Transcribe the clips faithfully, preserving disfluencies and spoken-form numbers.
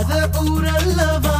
இல்லாத ஊரல்லவா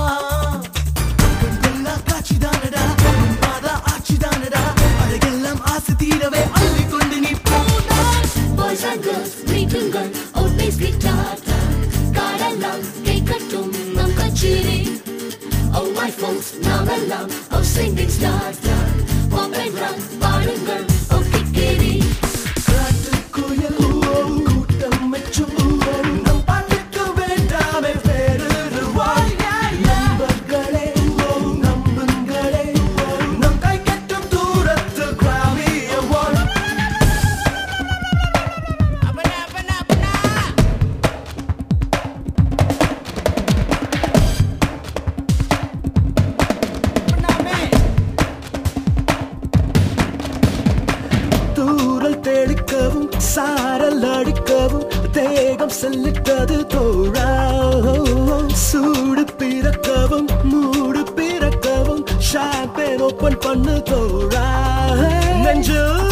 எல்லாம் காட்சிதானடா பாதா ஆட்சிதானடா அழகெல்லாம் ஆசை தீரவே அள்ளி கொண்டு நீ போனா Boys and girls, meetuங்கள், old bass guitar காரெல்லாம் கேட்கட்டும் நம் கச்சேரி Oh my folks, நாமெல்லாம் oh singing stars Pop and rock, பாடுங்கள் oh கிக்கேரி காட்டுக்குயில் கூட்டம் மெச்சும் நம் பாட்டுக்கு வேண்டாமே வேறொரு வாய் நண்பர்களே நம்புங்களே நம் கை கட்டும் தூரத்து கிராமிய வாழ் தூரல் தெளிக்கவும் சாரல் அடிக்கவும் தேகம் செல்லிட்டது தோழா சூடு பிறக்கவும் மூடு பிறக்கவும் ஷாம்பேன் ஓப்பன் பண்ணு தோழா நெஞ்சு